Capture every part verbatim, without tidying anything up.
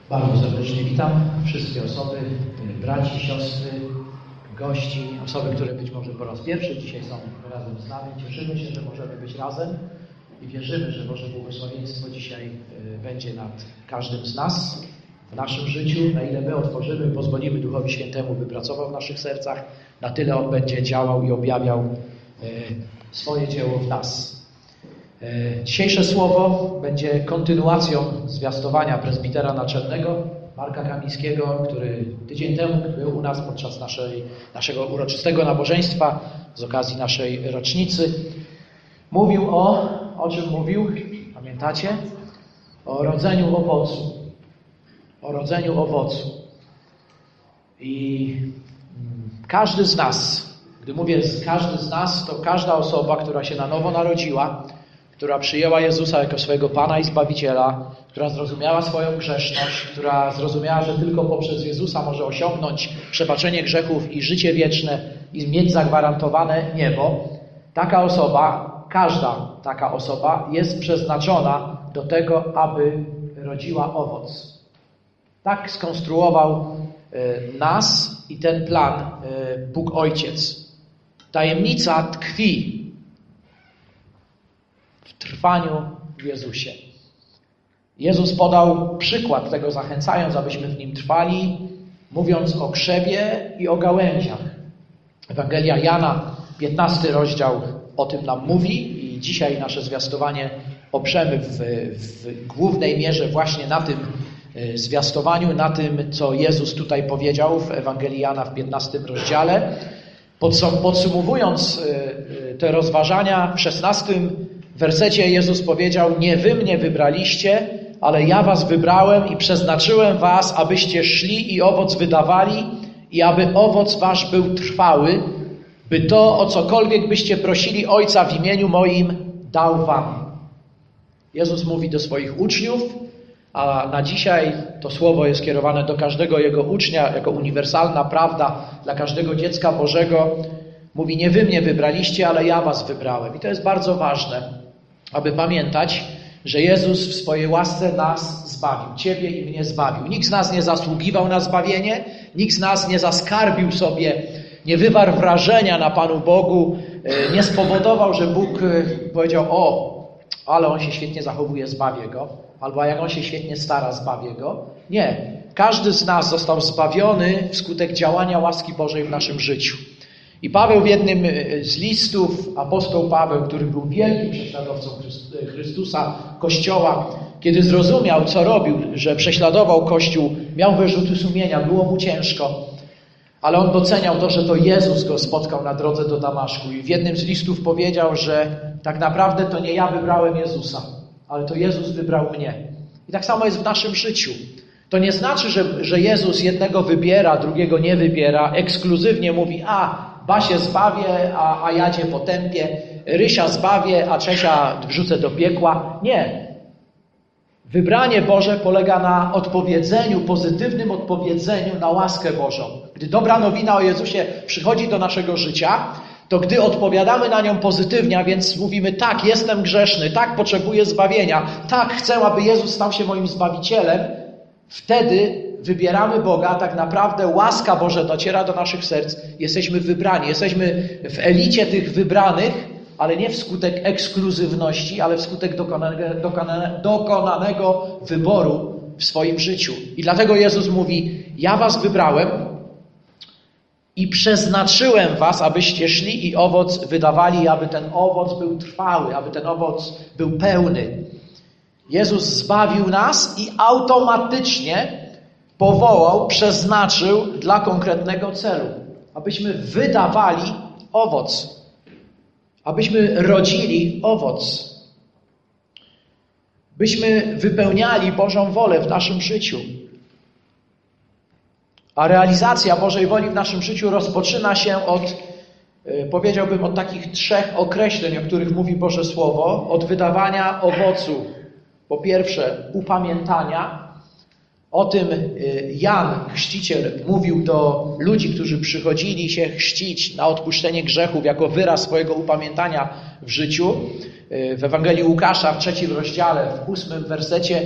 Bardzo serdecznie witam wszystkie osoby, braci, siostry, gości, osoby, które być może po raz pierwszy dzisiaj są razem z nami. Cieszymy się, że możemy być razem i wierzymy, że Boże błogosławieństwo dzisiaj będzie nad każdym z nas w naszym życiu. Na ile my otworzymy, pozwolimy Duchowi Świętemu, by pracował w naszych sercach, na tyle On będzie działał i objawiał swoje dzieło w nas. Dzisiejsze słowo będzie kontynuacją zwiastowania prezbitera naczelnego Marka Kamińskiego, który tydzień temu był u nas podczas naszej, naszego uroczystego nabożeństwa z okazji naszej rocznicy. Mówił o, o czym mówił? Pamiętacie? O rodzeniu owocu. O rodzeniu owocu. I każdy z nas, gdy mówię każdy z nas, to każda osoba, która się na nowo narodziła, która przyjęła Jezusa jako swojego Pana i Zbawiciela, która zrozumiała swoją grzeszność, która zrozumiała, że tylko poprzez Jezusa może osiągnąć przebaczenie grzechów i życie wieczne i mieć zagwarantowane niebo, taka osoba, każda taka osoba jest przeznaczona do tego, aby rodziła owoc. Tak skonstruował nas i ten plan Bóg Ojciec. Tajemnica tkwi w trwaniu w Jezusie. Jezus podał przykład tego, zachęcając, abyśmy w Nim trwali, mówiąc o krzewie i o gałęziach. Ewangelia Jana, piętnasty rozdział o tym nam mówi i dzisiaj nasze zwiastowanie oprzemy w, w głównej mierze właśnie na tym zwiastowaniu, na tym, co Jezus tutaj powiedział w Ewangelii Jana w piętnastym rozdziale. Podsumowując te rozważania, w szesnastym wersecie Jezus powiedział: nie wy mnie wybraliście, ale ja was wybrałem i przeznaczyłem was, abyście szli i owoc wydawali i aby owoc wasz był trwały, by to, o cokolwiek byście prosili Ojca w imieniu moim, dał wam. Jezus mówi do swoich uczniów, a na dzisiaj to słowo jest kierowane do każdego Jego ucznia jako uniwersalna prawda dla każdego dziecka Bożego. Mówi: nie wy mnie wybraliście, ale ja was wybrałem. I to jest bardzo ważne, aby pamiętać, że Jezus w swojej łasce nas zbawił. Ciebie i mnie zbawił. Nikt z nas nie zasługiwał na zbawienie, nikt z nas nie zaskarbił sobie, nie wywarł wrażenia na Panu Bogu, nie spowodował, że Bóg powiedział: o, ale on się świetnie zachowuje, zbawię go. Albo jak on się świetnie stara, zbawię go. Nie. Każdy z nas został zbawiony wskutek działania łaski Bożej w naszym życiu. I Paweł w jednym z listów, apostoł Paweł, który był wielkim prześladowcą Chrystusa, Kościoła, kiedy zrozumiał, co robił, że prześladował Kościół, miał wyrzuty sumienia, było mu ciężko, ale on doceniał to, że to Jezus go spotkał na drodze do Damaszku. I w jednym z listów powiedział, że tak naprawdę to nie ja wybrałem Jezusa, ale to Jezus wybrał mnie. I tak samo jest w naszym życiu. To nie znaczy, że, że Jezus jednego wybiera, drugiego nie wybiera, ekskluzywnie mówi: a, Basię zbawię, a, a ja cię potępię, Rysia zbawię, a Czesia wrzucę do piekła. Nie. Wybranie Boże polega na odpowiedzeniu, pozytywnym odpowiedzeniu na łaskę Bożą. Gdy dobra nowina o Jezusie przychodzi do naszego życia, to gdy odpowiadamy na nią pozytywnie, a więc mówimy: tak, jestem grzeszny, tak, potrzebuję zbawienia, tak, chcę, aby Jezus stał się moim Zbawicielem, wtedy wybieramy Boga, tak naprawdę łaska Boża dociera do naszych serc, jesteśmy wybrani, jesteśmy w elicie tych wybranych, ale nie wskutek ekskluzywności, ale wskutek dokonanego, dokonanego, dokonanego wyboru w swoim życiu. I dlatego Jezus mówi: ja was wybrałem i przeznaczyłem was, abyście szli i owoc wydawali, aby ten owoc był trwały, aby ten owoc był pełny. Jezus zbawił nas i automatycznie powołał, przeznaczył dla konkretnego celu. Abyśmy wydawali owoc. Abyśmy rodzili owoc. Byśmy wypełniali Bożą wolę w naszym życiu. A realizacja Bożej woli w naszym życiu rozpoczyna się od, powiedziałbym, od takich trzech określeń, o których mówi Boże Słowo. Od wydawania owocu. Po pierwsze, upamiętania. O tym Jan, chrzciciel, mówił do ludzi, którzy przychodzili się chrzcić na odpuszczenie grzechów jako wyraz swojego upamiętania w życiu. W Ewangelii Łukasza w trzecim rozdziale, w ósmym wersecie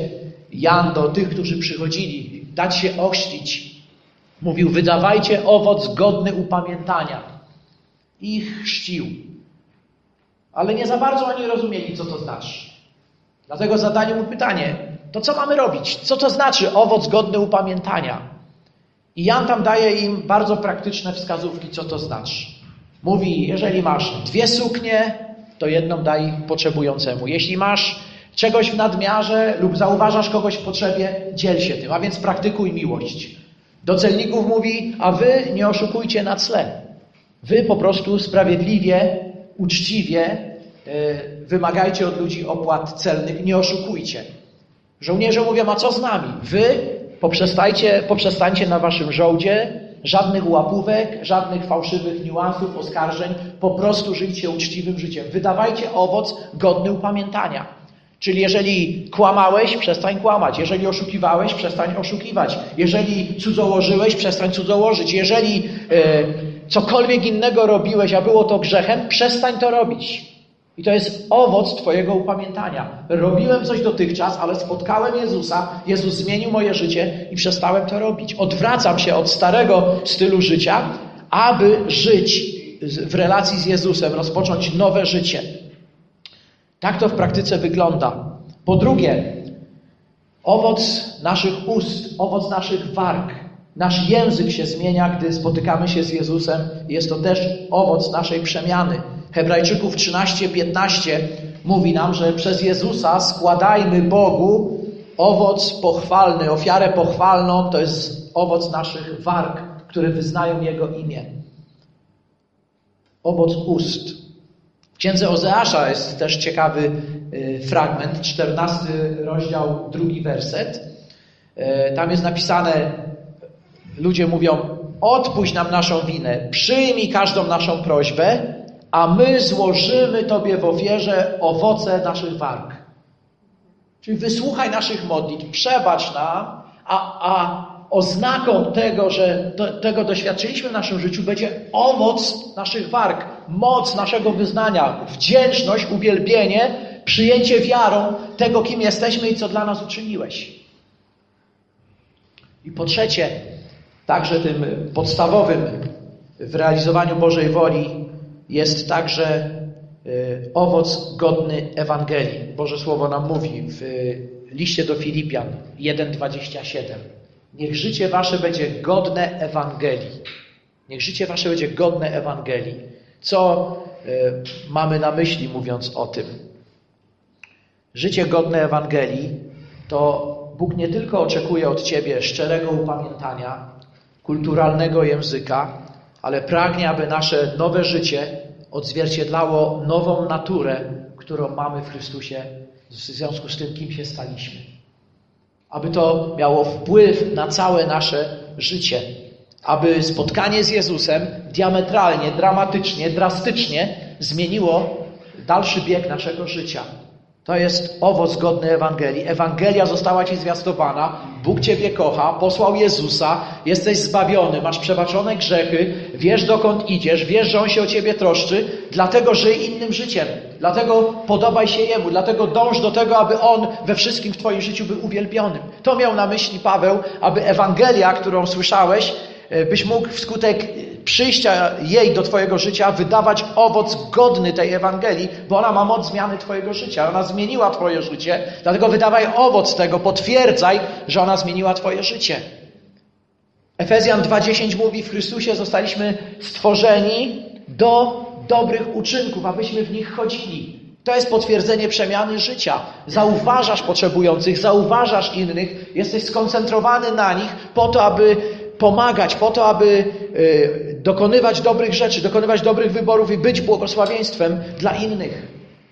Jan do tych, którzy przychodzili, dać się ochrzcić, mówił: wydawajcie owoc godny upamiętania. I ich chrzcił. Ale nie za bardzo oni rozumieli, co to znaczy. Dlatego zadali mu pytanie: to co mamy robić? Co to znaczy owoc godny upamiętania? I Jan tam daje im bardzo praktyczne wskazówki, co to znaczy. Mówi: jeżeli masz dwie suknie, to jedną daj potrzebującemu. Jeśli masz czegoś w nadmiarze lub zauważasz kogoś w potrzebie, dziel się tym, a więc praktykuj miłość. Do celników mówi: a wy nie oszukujcie na cle. Wy po prostu sprawiedliwie, uczciwie yy, wymagajcie od ludzi opłat celnych, nie oszukujcie. Żołnierze mówią: a co z nami? Wy poprzestańcie, poprzestańcie na waszym żołdzie, żadnych łapówek, żadnych fałszywych niuansów, oskarżeń, po prostu żyjcie uczciwym życiem. Wydawajcie owoc godny upamiętania. Czyli jeżeli kłamałeś, przestań kłamać. Jeżeli oszukiwałeś, przestań oszukiwać. Jeżeli cudzołożyłeś, przestań cudzołożyć. Jeżeli e, cokolwiek innego robiłeś, a było to grzechem, przestań to robić. I to jest owoc twojego upamiętania. Robiłem coś dotychczas, ale spotkałem Jezusa, Jezus zmienił moje życie i przestałem to robić. Odwracam się od starego stylu życia, aby żyć w relacji z Jezusem, rozpocząć nowe życie. Tak to w praktyce wygląda. Po drugie, owoc naszych ust, owoc naszych warg. Nasz język się zmienia, gdy spotykamy się z Jezusem. Jest to też owoc naszej przemiany. Hebrajczyków trzynaście piętnaście mówi nam, że przez Jezusa składajmy Bogu owoc pochwalny, ofiarę pochwalną. To jest owoc naszych warg, które wyznają Jego imię. Owoc ust. W księdze Ozeasza jest też ciekawy fragment, czternasty rozdział, drugi werset. Tam jest napisane, ludzie mówią: odpuść nam naszą winę, przyjmij każdą naszą prośbę, a my złożymy Tobie w ofierze owoce naszych warg. Czyli wysłuchaj naszych modlitw, przebacz nam, a, a oznaką tego, że to, tego doświadczyliśmy w naszym życiu, będzie owoc naszych warg, moc naszego wyznania, wdzięczność, uwielbienie, przyjęcie wiarą tego, kim jesteśmy i co dla nas uczyniłeś. I po trzecie, także tym podstawowym w realizowaniu Bożej woli jest także owoc godny Ewangelii. Boże Słowo nam mówi w liście do Filipian jeden dwadzieścia siedem. Niech życie wasze będzie godne Ewangelii. Niech życie wasze będzie godne Ewangelii. Co y, mamy na myśli, mówiąc o tym? Życie godne Ewangelii to Bóg nie tylko oczekuje od ciebie szczerego upamiętania, kulturalnego języka, ale pragnie, aby nasze nowe życie odzwierciedlało nową naturę, którą mamy w Chrystusie w związku z tym, kim się staliśmy. Aby to miało wpływ na całe nasze życie. Aby spotkanie z Jezusem diametralnie, dramatycznie, drastycznie zmieniło dalszy bieg naszego życia. To jest owoc godny Ewangelii. Ewangelia została ci zwiastowana. Bóg ciebie kocha, posłał Jezusa, jesteś zbawiony, masz przebaczone grzechy, wiesz dokąd idziesz, wiesz, że On się o ciebie troszczy, dlatego żyj innym życiem. Dlatego podobaj się Jemu, dlatego dąż do tego, aby On we wszystkim w twoim życiu był uwielbionym. To miał na myśli Paweł, aby Ewangelia, którą słyszałeś, byś mógł wskutek przyjścia jej do twojego życia wydawać owoc godny tej Ewangelii, bo ona ma moc zmiany twojego życia. Ona zmieniła twoje życie, dlatego wydawaj owoc tego, potwierdzaj, że ona zmieniła twoje życie. Efezjan dwa dziesięć mówi, w Chrystusie zostaliśmy stworzeni do dobrych uczynków, abyśmy w nich chodzili. To jest potwierdzenie przemiany życia. Zauważasz potrzebujących, zauważasz innych, jesteś skoncentrowany na nich po to, aby pomagać, po to, aby y, dokonywać dobrych rzeczy, dokonywać dobrych wyborów i być błogosławieństwem dla innych.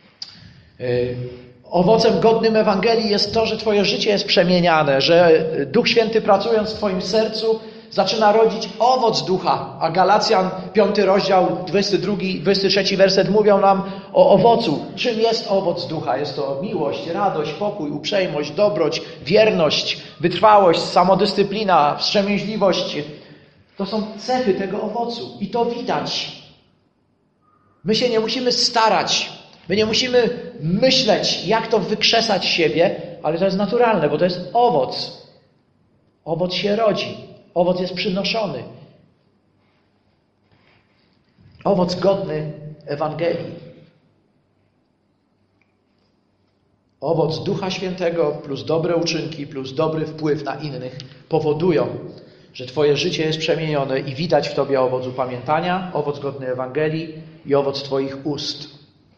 Y, owocem godnym Ewangelii jest to, że twoje życie jest przemieniane, że Duch Święty, pracując w twoim sercu, zaczyna rodzić owoc ducha. A Galacjan, piąty rozdział, dwudziesty drugi, dwudziesty trzeci werset mówią nam o owocu. Czym jest owoc ducha? Jest to miłość, radość, pokój, uprzejmość, dobroć, wierność, wytrwałość, samodyscyplina, wstrzemięźliwość. To są cechy tego owocu i to widać. My się nie musimy starać. My nie musimy myśleć, jak to wykrzesać z siebie, ale to jest naturalne, bo to jest owoc. Owoc się rodzi. Owoc jest przynoszony. Owoc godny Ewangelii. Owoc Ducha Świętego plus dobre uczynki, plus dobry wpływ na innych powodują, że Twoje życie jest przemienione i widać w Tobie owoc upamiętania, owoc godny Ewangelii i owoc Twoich ust.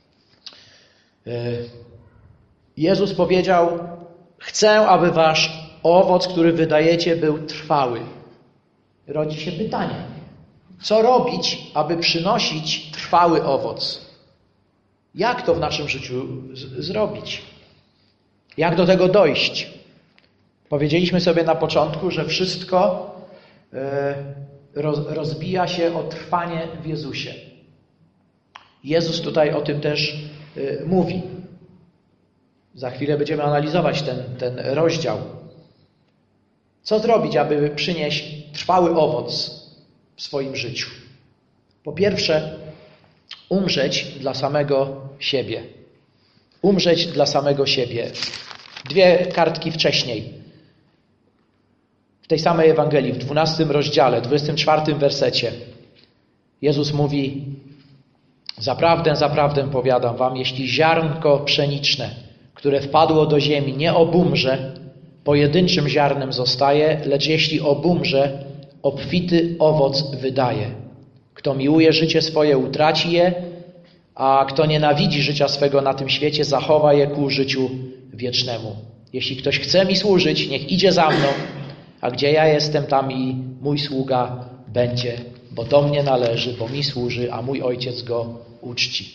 Jezus powiedział: chcę, aby Wasz owoc, który wydajecie, był trwały. Rodzi się pytanie, co robić, aby przynosić trwały owoc? Jak to w naszym życiu z- zrobić? Jak do tego dojść? Powiedzieliśmy sobie na początku, że wszystko roz, rozbija się o trwanie w Jezusie. Jezus tutaj o tym też mówi. Za chwilę będziemy analizować ten, ten rozdział. Co zrobić, aby przynieść trwały owoc w swoim życiu? Po pierwsze, umrzeć dla samego siebie. Umrzeć dla samego siebie. Dwie kartki wcześniej. W tej samej Ewangelii, w dwunastym rozdziale, dwudziestym czwartym wersecie, Jezus mówi: zaprawdę, zaprawdę powiadam wam, jeśli ziarnko pszeniczne, które wpadło do ziemi, nie obumrze, pojedynczym ziarnem zostaje, lecz jeśli obumrze, obfity owoc wydaje. Kto miłuje życie swoje, utraci je, a kto nienawidzi życia swego na tym świecie, zachowa je ku życiu wiecznemu. Jeśli ktoś chce mi służyć, niech idzie za mną, a gdzie ja jestem, tam i mój sługa będzie, bo do mnie należy, bo mi służy, a mój Ojciec go uczci.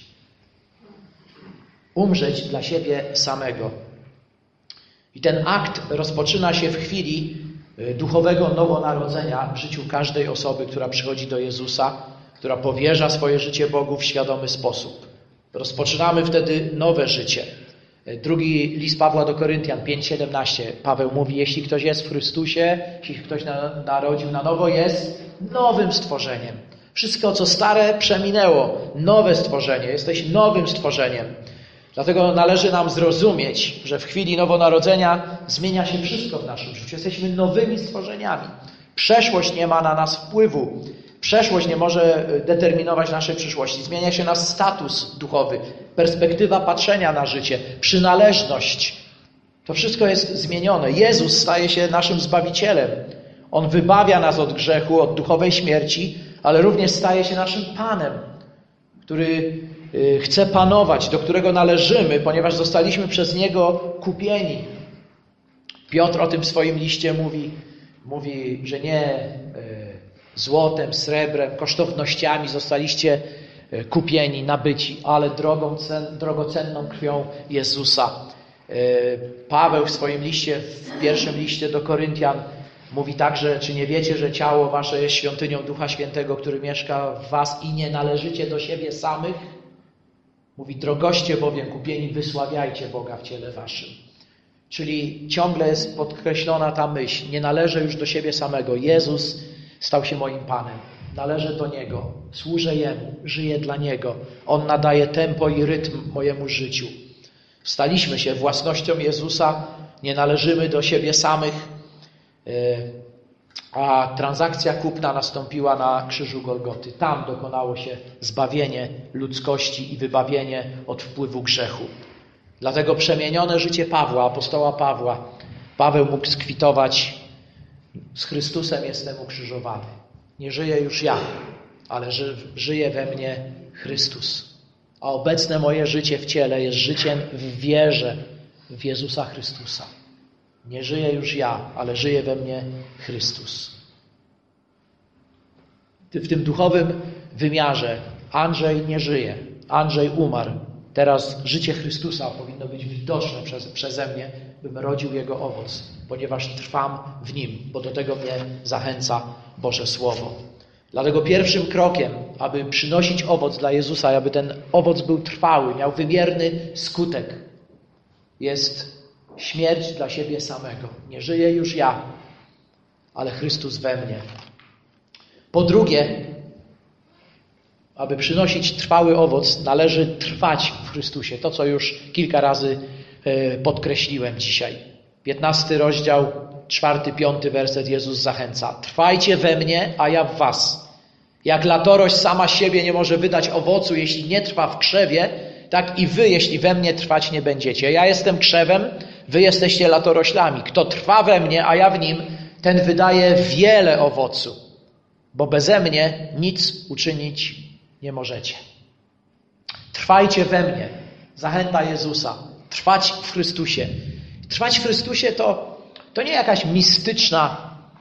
Umrzeć dla siebie samego. I ten akt rozpoczyna się w chwili duchowego nowonarodzenia w życiu każdej osoby, która przychodzi do Jezusa, która powierza swoje życie Bogu w świadomy sposób. Rozpoczynamy wtedy nowe życie. Drugi list Pawła do Koryntian pięć siedemnaście. Paweł mówi: jeśli ktoś jest w Chrystusie, jeśli ktoś na, narodził na nowo, jest nowym stworzeniem. Wszystko, co stare, przeminęło. Nowe stworzenie. Jesteś nowym stworzeniem. Dlatego należy nam zrozumieć, że w chwili nowonarodzenia zmienia się wszystko w naszym życiu. Jesteśmy nowymi stworzeniami. Przeszłość nie ma na nas wpływu. Przeszłość nie może determinować naszej przyszłości. Zmienia się nasz status duchowy, perspektywa patrzenia na życie, przynależność. To wszystko jest zmienione. Jezus staje się naszym Zbawicielem. On wybawia nas od grzechu, od duchowej śmierci, ale również staje się naszym Panem, który chce panować, do którego należymy, ponieważ zostaliśmy przez Niego kupieni. Piotr o tym w swoim liście mówi, mówi, że nie złotem, srebrem, kosztownościami zostaliście kupieni, nabyci, ale drogą, drogocenną krwią Jezusa. Paweł w swoim liście, w pierwszym liście do Koryntian mówi także: czy nie wiecie, że ciało wasze jest świątynią Ducha Świętego, który mieszka w was i nie należycie do siebie samych? Mówi: drogoście bowiem kupieni, wysławiajcie Boga w ciele waszym. Czyli ciągle jest podkreślona ta myśl: nie należę już do siebie samego. Jezus stał się moim Panem. Należę do Niego, służę Jemu, żyję dla Niego. On nadaje tempo i rytm mojemu życiu. Staliśmy się własnością Jezusa, nie należymy do siebie samych, a transakcja kupna nastąpiła na krzyżu Golgoty. Tam dokonało się zbawienie ludzkości i wybawienie od wpływu grzechu. Dlatego przemienione życie Pawła, apostoła Pawła, Paweł mógł skwitować: z Chrystusem jestem ukrzyżowany. Nie żyję już ja, ale ży, żyje we mnie Chrystus. A obecne moje życie w ciele jest życiem w wierze w Jezusa Chrystusa. Nie żyję już ja, ale żyje we mnie Chrystus. W tym duchowym wymiarze Andrzej nie żyje. Andrzej umarł. Teraz życie Chrystusa powinno być widoczne przez, przeze mnie, bym rodził Jego owoc, ponieważ trwam w Nim, bo do tego mnie zachęca Boże Słowo. Dlatego pierwszym krokiem, aby przynosić owoc dla Jezusa, aby ten owoc był trwały, miał wymierny skutek, jest śmierć dla siebie samego. Nie żyję już ja, ale Chrystus we mnie. Po drugie, aby przynosić trwały owoc, należy trwać w Chrystusie. To, co już kilka razy podkreśliłem dzisiaj. piętnasty rozdział, czwarty, piąty werset Jezus zachęca. Trwajcie we mnie, a ja w was. Jak latorość sama siebie nie może wydać owocu, jeśli nie trwa w krzewie, tak i wy, jeśli we mnie trwać nie będziecie. Ja jestem krzewem, wy jesteście latoroślami. Kto trwa we mnie, a ja w nim, ten wydaje wiele owocu, bo beze mnie nic uczynić nie możecie. Trwajcie we mnie. Zachęta Jezusa. Trwać w Chrystusie. Trwać w Chrystusie to, to nie jakaś mistyczna,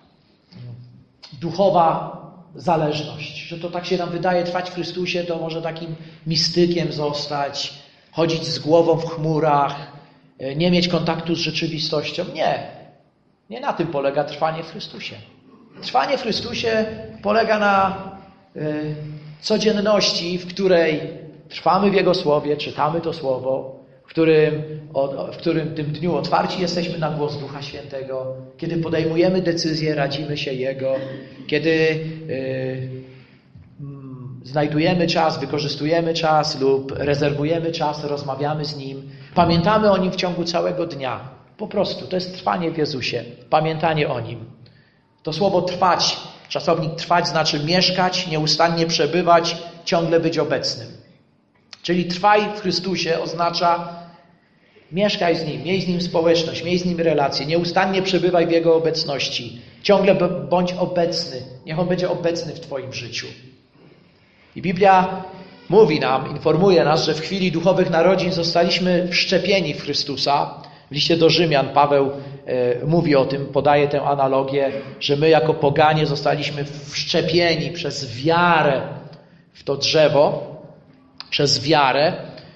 duchowa zależność. Że to tak się nam wydaje, trwać w Chrystusie to może takim mistykiem zostać, chodzić z głową w chmurach, nie mieć kontaktu z rzeczywistością. Nie. Nie na tym polega trwanie w Chrystusie. Trwanie w Chrystusie polega na y, codzienności, w której trwamy w Jego Słowie, czytamy to Słowo, w którym, o, w którym tym dniu otwarci jesteśmy na głos Ducha Świętego, kiedy podejmujemy decyzje, radzimy się Jego, kiedy y, mm, znajdujemy czas, wykorzystujemy czas lub rezerwujemy czas, rozmawiamy z Nim, pamiętamy o Nim w ciągu całego dnia. Po prostu, to jest trwanie w Jezusie, pamiętanie o Nim. To słowo trwać, czasownik trwać znaczy mieszkać, nieustannie przebywać, ciągle być obecnym. Czyli trwaj w Chrystusie oznacza mieszkaj z Nim, miej z Nim społeczność, miej z Nim relacje, nieustannie przebywaj w Jego obecności. Ciągle bądź obecny, niech On będzie obecny w Twoim życiu. I Biblia mówi nam, informuje nas, że w chwili duchowych narodzin zostaliśmy wszczepieni w Chrystusa. W liście do Rzymian Paweł e, mówi o tym, podaje tę analogię, że my jako poganie zostaliśmy wszczepieni przez wiarę w to drzewo, przez wiarę.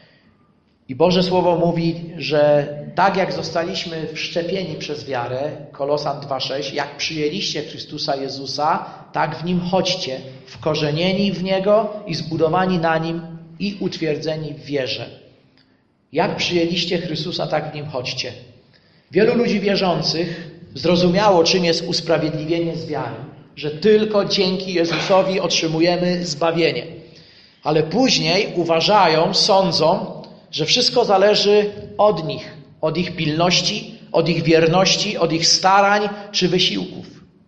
I Boże Słowo mówi, że tak jak zostaliśmy wszczepieni przez wiarę, Kolosan dwa sześć, jak przyjęliście Chrystusa Jezusa, tak w Nim chodźcie, wkorzenieni w Niego i zbudowani na Nim i utwierdzeni w wierze. Jak przyjęliście Chrystusa, tak w Nim chodźcie. Wielu ludzi wierzących zrozumiało, czym jest usprawiedliwienie z wiary, że tylko dzięki Jezusowi otrzymujemy zbawienie. Ale później uważają, sądzą, że wszystko zależy od nich, od ich pilności, od ich wierności, od ich starań czy wysiłków.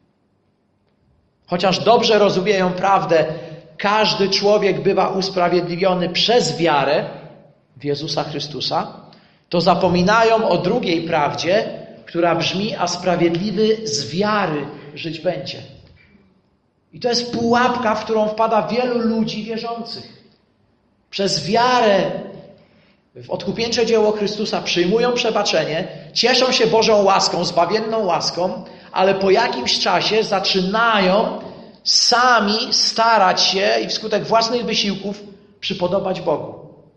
Chociaż dobrze rozumieją prawdę, każdy człowiek bywa usprawiedliwiony przez wiarę w Jezusa Chrystusa, to zapominają o drugiej prawdzie, która brzmi, a sprawiedliwy z wiary żyć będzie. I to jest pułapka, w którą wpada wielu ludzi wierzących. Przez wiarę w odkupieńcze dzieło Chrystusa przyjmują przebaczenie, cieszą się Bożą łaską, zbawienną łaską, ale po jakimś czasie zaczynają sami starać się i wskutek własnych wysiłków przypodobać Bogu.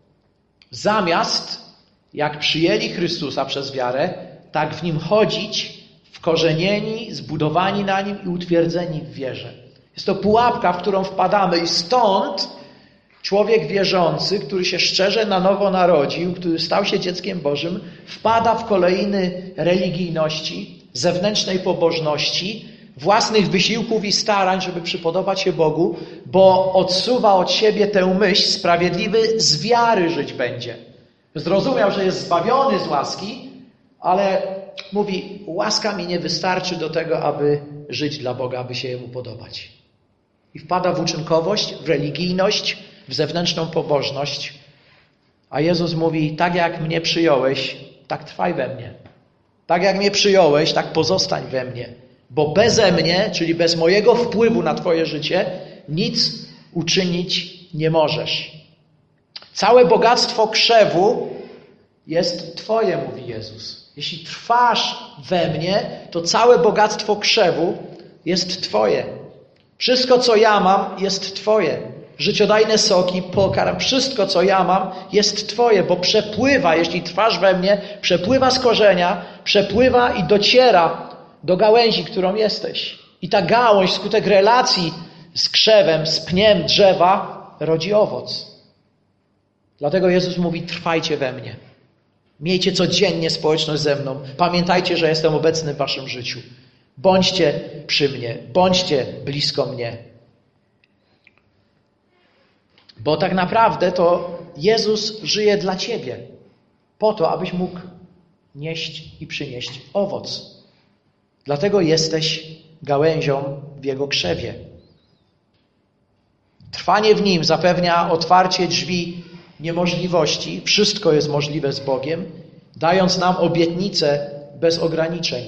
Zamiast, jak przyjęli Chrystusa przez wiarę, tak w Nim chodzić, wkorzenieni, zbudowani na Nim i utwierdzeni w wierze. Jest to pułapka, w którą wpadamy i stąd człowiek wierzący, który się szczerze na nowo narodził, który stał się dzieckiem Bożym, wpada w kolejny religijności, zewnętrznej pobożności, własnych wysiłków i starań, żeby przypodobać się Bogu, bo odsuwa od siebie tę myśl, sprawiedliwy z wiary żyć będzie. Zrozumiał, że jest zbawiony z łaski, ale mówi, łaska mi nie wystarczy do tego, aby żyć dla Boga, aby się Jemu podobać. I wpada w uczynkowość, w religijność, w zewnętrzną pobożność. A Jezus mówi, tak jak mnie przyjąłeś, tak trwaj we mnie. Tak jak mnie przyjąłeś, tak pozostań we mnie. Bo beze mnie, czyli bez mojego wpływu na Twoje życie, nic uczynić nie możesz. Całe bogactwo krzewu jest Twoje, mówi Jezus. Jeśli trwasz we mnie, to całe bogactwo krzewu jest Twoje. Wszystko, co ja mam, jest Twoje. Życiodajne soki, pokarm, wszystko, co ja mam, jest Twoje, bo przepływa, jeśli trwasz we mnie, przepływa z korzenia, przepływa i dociera do gałęzi, którą jesteś. I ta gałąź wskutek relacji z krzewem, z pniem drzewa rodzi owoc. Dlatego Jezus mówi, trwajcie we mnie. Miejcie codziennie społeczność ze mną. Pamiętajcie, że jestem obecny w waszym życiu. Bądźcie przy mnie, bądźcie blisko mnie. Bo tak naprawdę to Jezus żyje dla ciebie. Po to, abyś mógł nieść i przynieść owoc. Dlatego jesteś gałęzią w Jego krzewie. Trwanie w Nim zapewnia otwarcie drzwi niemożliwości. Wszystko jest możliwe z Bogiem, dając nam obietnicę bez ograniczeń.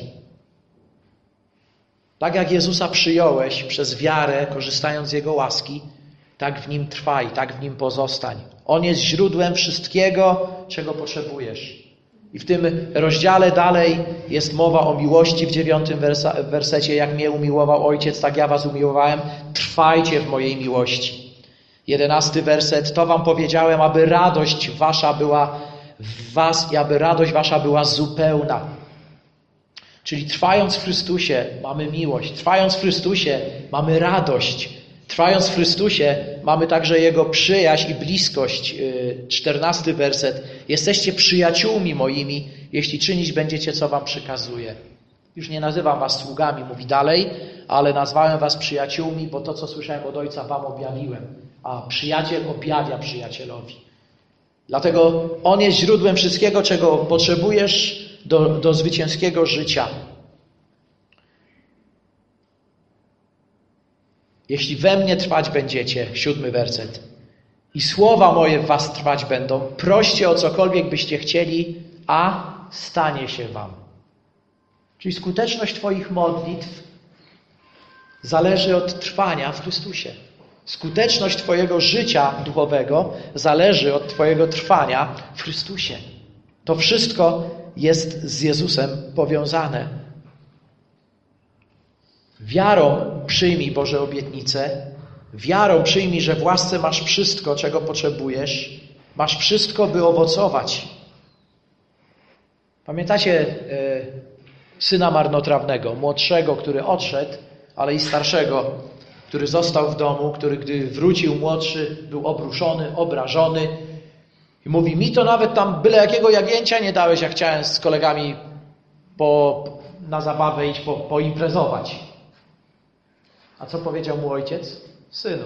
Tak jak Jezusa przyjąłeś przez wiarę, korzystając z Jego łaski, tak w Nim trwaj, tak w Nim pozostań. On jest źródłem wszystkiego, czego potrzebujesz. I w tym rozdziale dalej jest mowa o miłości w dziewiątym wersa, wersecie. Jak mnie umiłował Ojciec, tak ja was umiłowałem. Trwajcie w mojej miłości. Jedenasty werset. To wam powiedziałem, aby radość wasza była w was i aby radość wasza była zupełna. Czyli trwając w Chrystusie mamy miłość. Trwając w Chrystusie mamy radość. Trwając w Chrystusie mamy także Jego przyjaźń i bliskość. Czternasty werset. Jesteście przyjaciółmi moimi, jeśli czynić będziecie, co wam przykazuję. Już nie nazywam was sługami, mówi dalej, ale nazwałem was przyjaciółmi, bo to, co słyszałem od Ojca, wam objawiłem. A przyjaciel objawia przyjacielowi. Dlatego On jest źródłem wszystkiego, czego potrzebujesz do, do zwycięskiego życia. Jeśli we mnie trwać będziecie, siódmy werset, i słowa moje w was trwać będą, proście o cokolwiek byście chcieli, a stanie się wam. Czyli skuteczność twoich modlitw zależy od trwania w Chrystusie. Skuteczność twojego życia duchowego zależy od twojego trwania w Chrystusie. To wszystko jest z Jezusem powiązane. Wiarą przyjmij Boże obietnice. Wiarą przyjmij, że w łasce masz wszystko, czego potrzebujesz. Masz wszystko, by owocować. Pamiętacie e, syna marnotrawnego, młodszego, który odszedł, ale i starszego, który został w domu, który gdy wrócił młodszy, był obruszony, obrażony. I mówi, mi to nawet tam byle jakiego jagnięcia nie dałeś, jak chciałem z kolegami po, na zabawę iść, po, poimprezować. A co powiedział mu ojciec? Synu,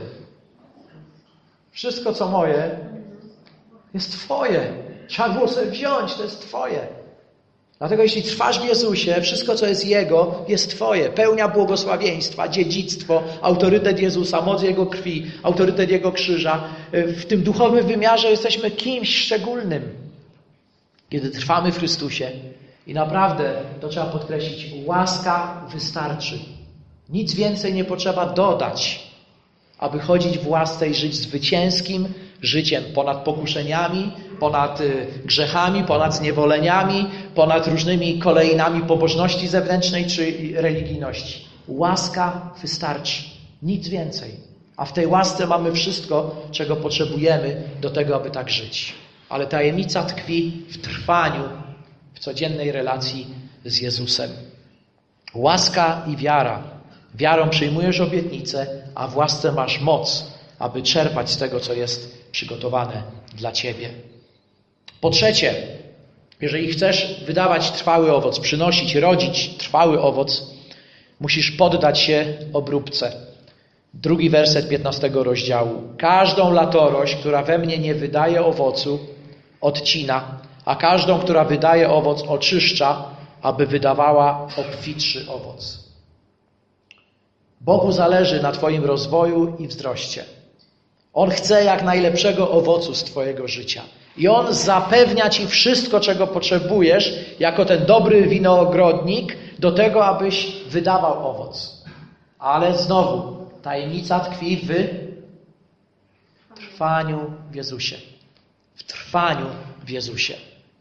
wszystko co moje jest twoje. Trzeba było sobie wziąć, to jest twoje. Dlatego jeśli trwasz w Jezusie, wszystko co jest Jego jest twoje. Pełnia błogosławieństwa, dziedzictwo, autorytet Jezusa, moc Jego krwi, autorytet Jego krzyża. W tym duchowym wymiarze jesteśmy kimś szczególnym. Kiedy trwamy w Chrystusie i naprawdę, to trzeba podkreślić, łaska wystarczy. Nic więcej nie potrzeba dodać, aby chodzić w łasce i żyć zwycięskim życiem ponad pokuszeniami, ponad grzechami, ponad zniewoleniami, ponad różnymi kolejnami pobożności zewnętrznej czy religijności. Łaska wystarczy. Nic więcej. A w tej łasce mamy wszystko, czego potrzebujemy do tego, aby tak żyć. Ale tajemnica tkwi w trwaniu, w codziennej relacji z Jezusem. Łaska i wiara. Wiarą przyjmujesz obietnicę, a w łasce masz moc, aby czerpać z tego, co jest przygotowane dla ciebie. Po trzecie, jeżeli chcesz wydawać trwały owoc, przynosić, rodzić trwały owoc, musisz poddać się obróbce. Drugi werset piętnastego rozdziału. Każdą latorość, która we mnie nie wydaje owocu, odcina, a każdą, która wydaje owoc, oczyszcza, aby wydawała obfitszy owoc. Bogu zależy na twoim rozwoju i wzroście. On chce jak najlepszego owocu z twojego życia. I On zapewnia ci wszystko, czego potrzebujesz, jako ten dobry winogrodnik, do tego, abyś wydawał owoc. Ale znowu, tajemnica tkwi w trwaniu w Jezusie. W trwaniu w Jezusie.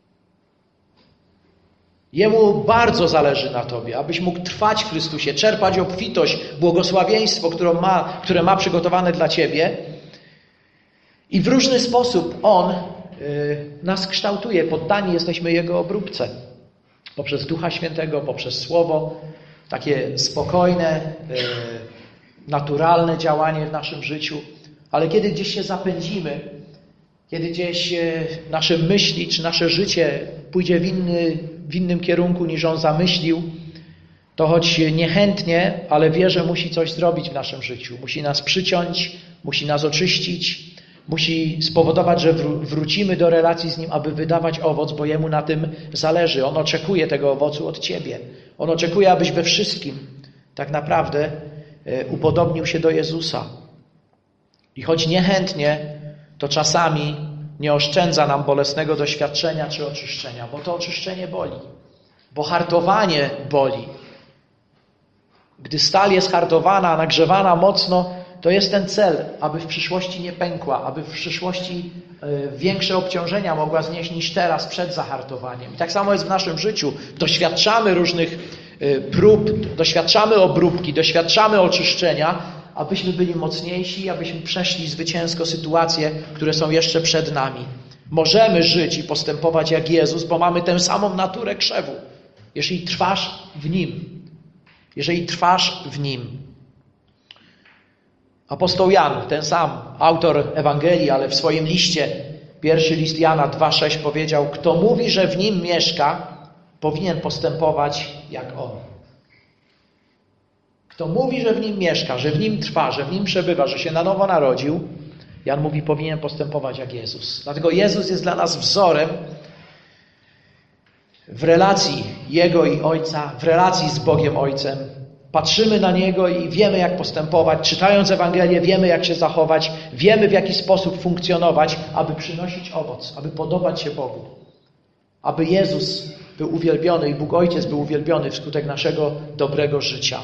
Jemu bardzo zależy na tobie, abyś mógł trwać w Chrystusie, czerpać obfitość, błogosławieństwo, które ma, które ma przygotowane dla ciebie. I w różny sposób On y, nas kształtuje. Poddani jesteśmy Jego obróbce. Poprzez Ducha Świętego, poprzez Słowo. Takie spokojne, y, naturalne działanie w naszym życiu. Ale kiedy gdzieś się zapędzimy, kiedy gdzieś y, nasze myśli czy nasze życie pójdzie w, inny, w innym kierunku niż On zamyślił, to choć niechętnie, ale wie, że musi coś zrobić w naszym życiu. Musi nas przyciąć, musi nas oczyścić, musi spowodować, że wrócimy do relacji z Nim, aby wydawać owoc, bo Jemu na tym zależy. On oczekuje tego owocu od Ciebie. On oczekuje, abyś we wszystkim tak naprawdę upodobnił się do Jezusa. I choć niechętnie, to czasami nie oszczędza nam bolesnego doświadczenia czy oczyszczenia, bo to oczyszczenie boli, bo hartowanie boli. Gdy stal jest hartowana, nagrzewana mocno, to jest ten cel, aby w przyszłości nie pękła, aby w przyszłości większe obciążenia mogła znieść niż teraz przed zahartowaniem. I tak samo jest w naszym życiu. Doświadczamy różnych prób, doświadczamy obróbki, doświadczamy oczyszczenia, abyśmy byli mocniejsi, abyśmy przeszli zwycięsko sytuacje, które są jeszcze przed nami. Możemy żyć i postępować jak Jezus, bo mamy tę samą naturę krzewu. Jeżeli trwasz w Nim. Jeżeli trwasz w Nim. Apostoł Jan, ten sam autor Ewangelii, ale w swoim liście, pierwszy list Jana dwa sześć powiedział: kto mówi, że w Nim mieszka, powinien postępować jak On. Kto mówi, że w Nim mieszka, że w Nim trwa, że w Nim przebywa, że się na nowo narodził, Jan mówi, powinien postępować jak Jezus. Dlatego Jezus jest dla nas wzorem w relacji Jego i Ojca, w relacji z Bogiem Ojcem. Patrzymy na Niego i wiemy, jak postępować. Czytając Ewangelię, wiemy, jak się zachować. Wiemy, w jaki sposób funkcjonować, aby przynosić owoc, aby podobać się Bogu. Aby Jezus był uwielbiony i Bóg Ojciec był uwielbiony wskutek naszego dobrego życia.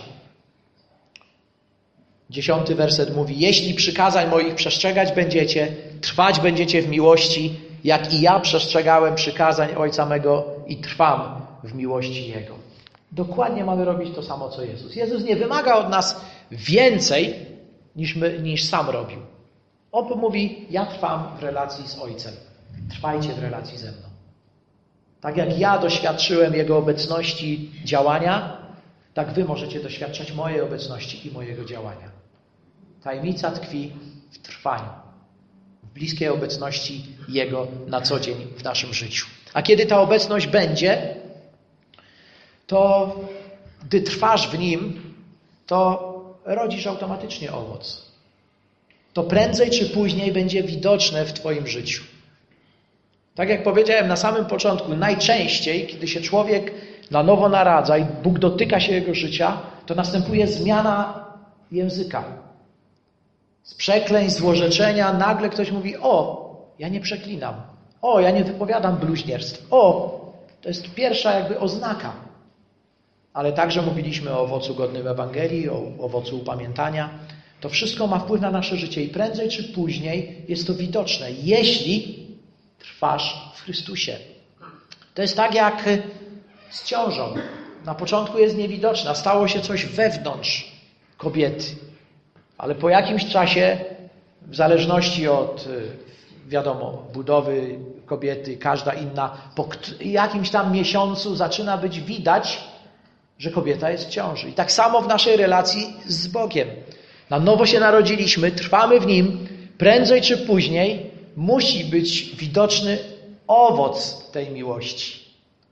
Dziesiąty werset mówi: jeśli przykazań moich przestrzegać będziecie, trwać będziecie w miłości, jak i ja przestrzegałem przykazań Ojca mego i trwam w miłości Jego. Dokładnie mamy robić to samo, co Jezus. Jezus nie wymaga od nas więcej, niż, my, niż sam robił. On mówi: ja trwam w relacji z Ojcem. Trwajcie w relacji ze mną. Tak jak ja doświadczyłem Jego obecności, działania, tak wy możecie doświadczać mojej obecności i mojego działania. Tajemnica tkwi w trwaniu, w bliskiej obecności Jego na co dzień w naszym życiu. A kiedy ta obecność będzie, to gdy trwasz w Nim, to rodzisz automatycznie owoc. To prędzej czy później będzie widoczne w Twoim życiu. Tak jak powiedziałem na samym początku, najczęściej, kiedy się człowiek na nowo naradza i Bóg dotyka się jego życia, to następuje zmiana języka. Z przekleństw, złorzeczenia nagle ktoś mówi: o, ja nie przeklinam. O, ja nie wypowiadam bluźnierstw. O, to jest pierwsza jakby oznaka. Ale także mówiliśmy o owocu godnym Ewangelii, o owocu upamiętania. To wszystko ma wpływ na nasze życie i prędzej czy później jest to widoczne, jeśli trwasz w Chrystusie. To jest tak jak z ciążą. Na początku jest niewidoczna, stało się coś wewnątrz kobiety. Ale po jakimś czasie, w zależności od, wiadomo, budowy kobiety, każda inna, po jakimś tam miesiącu zaczyna być widać, że kobieta jest w ciąży. I tak samo w naszej relacji z Bogiem. Na nowo się narodziliśmy, trwamy w Nim, prędzej czy później musi być widoczny owoc tej miłości.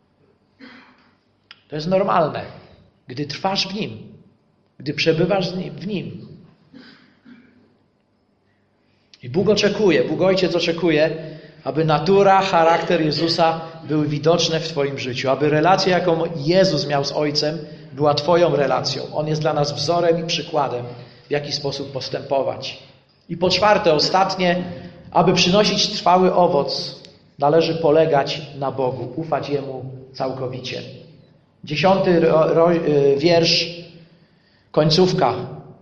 To jest normalne, gdy trwasz w Nim, gdy przebywasz w Nim. I Bóg oczekuje, Bóg Ojciec oczekuje, aby natura, charakter Jezusa były widoczne w Twoim życiu, aby relacja, jaką Jezus miał z Ojcem, była Twoją relacją. On jest dla nas wzorem i przykładem, w jaki sposób postępować. I po czwarte, ostatnie, aby przynosić trwały owoc, należy polegać na Bogu, ufać Jemu całkowicie. Dziesiąty ro, ro, wiersz, końcówka.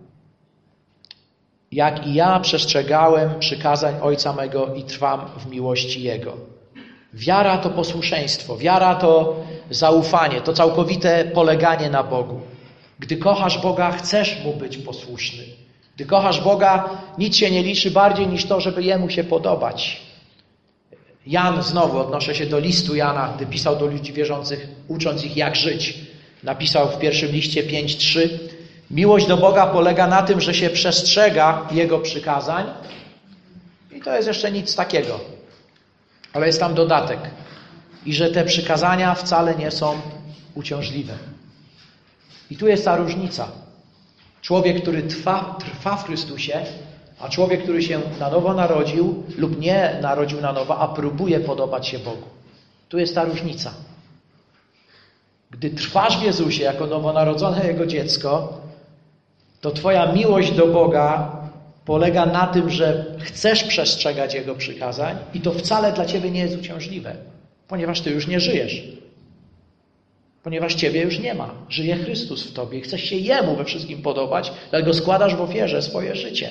Jak i ja przestrzegałem przykazań Ojca mego i trwam w miłości Jego. Wiara to posłuszeństwo, wiara to zaufanie, to całkowite poleganie na Bogu. Gdy kochasz Boga, chcesz Mu być posłuszny. Gdy kochasz Boga, nic się nie liczy bardziej niż to, żeby Jemu się podobać. Jan, znowu odnoszę się do listu Jana, gdy pisał do ludzi wierzących, ucząc ich jak żyć. Napisał w pierwszym liście pięć trzy: miłość do Boga polega na tym, że się przestrzega Jego przykazań. I to jest jeszcze nic takiego. Ale jest tam dodatek. I że te przykazania wcale nie są uciążliwe. I tu jest ta różnica. Człowiek, który trwa, trwa w Chrystusie, A człowiek, który się na nowo narodził lub nie narodził na nowo, a próbuje podobać się Bogu. Tu jest ta różnica. Gdy trwasz w Jezusie jako nowonarodzone Jego dziecko, to twoja miłość do Boga polega na tym, że chcesz przestrzegać Jego przykazań i to wcale dla ciebie nie jest uciążliwe, ponieważ ty już nie żyjesz. Ponieważ ciebie już nie ma. Żyje Chrystus w tobie. Chcesz się Jemu we wszystkim podobać, dlatego składasz w ofierze swoje życie.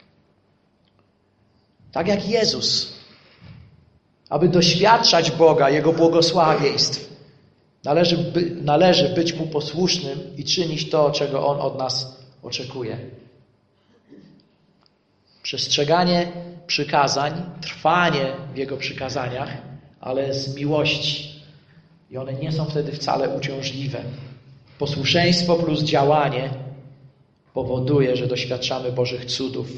Tak jak Jezus. Aby doświadczać Boga, Jego błogosławieństw, należy, by, należy być Mu posłusznym i czynić to, czego On od nas oczekuje. Przestrzeganie przykazań, trwanie w Jego przykazaniach, ale z miłości. I one nie są wtedy wcale uciążliwe. Posłuszeństwo plus działanie powoduje, że doświadczamy Bożych cudów.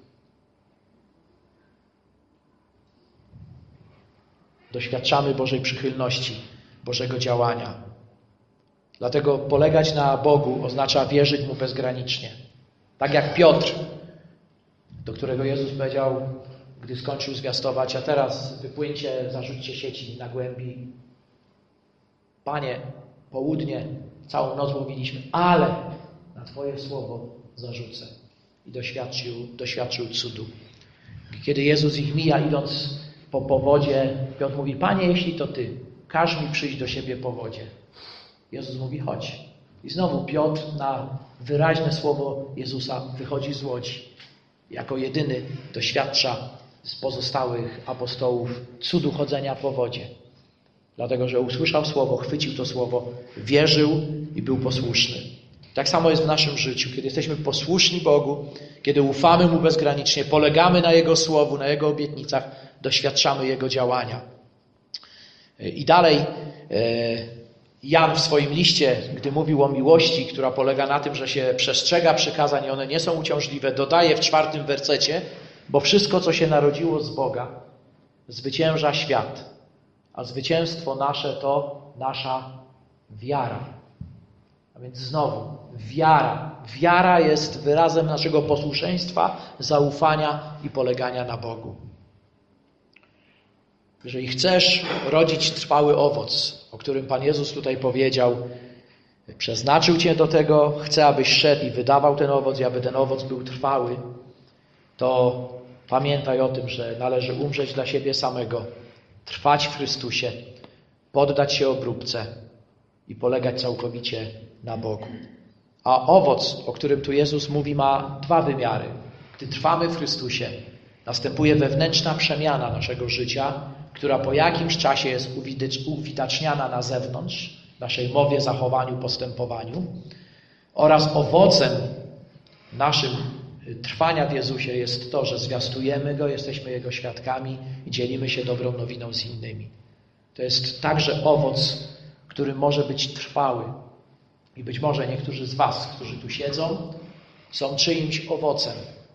Doświadczamy Bożej przychylności, Bożego działania. Dlatego polegać na Bogu oznacza wierzyć Mu bezgranicznie. Tak jak Piotr, do którego Jezus powiedział, gdy skończył zwiastować, a teraz wypłyńcie, zarzućcie sieci na głębi. Panie, południe, całą noc mówiliśmy, ale na Twoje słowo zarzucę. I doświadczył, doświadczył cudu. Kiedy Jezus ich mija, idąc po powodzie, Piotr mówi, Panie, jeśli to Ty, każ mi przyjść do siebie po wodzie. Jezus mówi, chodź. I znowu Piotr na wyraźne słowo Jezusa wychodzi z łodzi. Jako jedyny doświadcza z pozostałych apostołów cudu chodzenia po wodzie. Dlatego, że usłyszał słowo, chwycił to słowo, wierzył i był posłuszny. Tak samo jest w naszym życiu. Kiedy jesteśmy posłuszni Bogu, kiedy ufamy Mu bezgranicznie, polegamy na Jego słowu, na Jego obietnicach, doświadczamy Jego działania. I dalej Jan w swoim liście, gdy mówił o miłości, która polega na tym, że się przestrzega przykazań i one nie są uciążliwe, dodaje w czwartym wersecie, bo wszystko, co się narodziło z Boga, zwycięża świat, a zwycięstwo nasze to nasza wiara. A więc znowu, wiara. Wiara jest wyrazem naszego posłuszeństwa, zaufania i polegania na Bogu. Jeżeli chcesz rodzić trwały owoc, o którym Pan Jezus tutaj powiedział, przeznaczył Cię do tego, chce, abyś szedł i wydawał ten owoc i aby ten owoc był trwały, to pamiętaj o tym, że należy umrzeć dla siebie samego, trwać w Chrystusie, poddać się obróbce i polegać całkowicie na Bogu. A owoc, o którym tu Jezus mówi, ma dwa wymiary. Gdy trwamy w Chrystusie, następuje wewnętrzna przemiana naszego życia, która po jakimś czasie jest uwidaczniana na zewnątrz, w naszej mowie, zachowaniu, postępowaniu. Oraz owocem naszym trwania w Jezusie jest to, że zwiastujemy Go, jesteśmy Jego świadkami i dzielimy się dobrą nowiną z innymi. To jest także owoc, który może być trwały. I być może niektórzy z was, którzy tu siedzą, są czyimś owocem.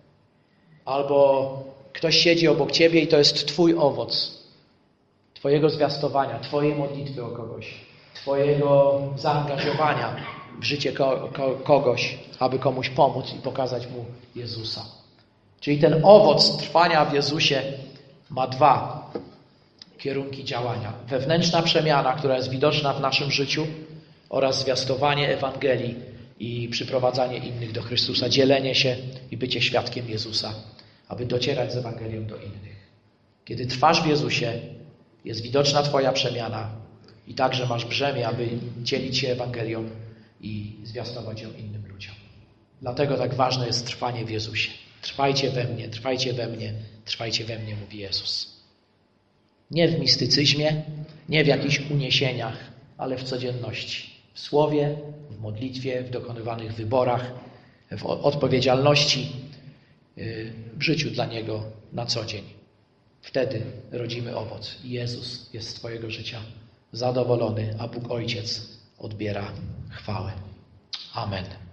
Albo ktoś siedzi obok ciebie i to jest twój owoc. Twojego zwiastowania, twojej modlitwy o kogoś. Twojego zaangażowania w życie ko- ko- kogoś, aby komuś pomóc i pokazać mu Jezusa. Czyli ten owoc trwania w Jezusie ma dwa kierunki działania. Wewnętrzna przemiana, która jest widoczna w naszym życiu, oraz zwiastowanie Ewangelii i przyprowadzanie innych do Chrystusa, dzielenie się i bycie świadkiem Jezusa, aby docierać z Ewangelią do innych. Kiedy trwasz w Jezusie, jest widoczna Twoja przemiana i także masz brzemię, aby dzielić się Ewangelią i zwiastować ją innym ludziom. Dlatego tak ważne jest trwanie w Jezusie. Trwajcie we mnie, trwajcie we mnie, trwajcie we mnie, mówi Jezus. Nie w mistycyzmie, nie w jakichś uniesieniach, ale w codzienności. W słowie, w modlitwie, w dokonywanych wyborach, w odpowiedzialności, w życiu dla Niego na co dzień. Wtedy rodzimy owoc. I Jezus jest z Twojego życia zadowolony, a Bóg Ojciec odbiera chwałę. Amen.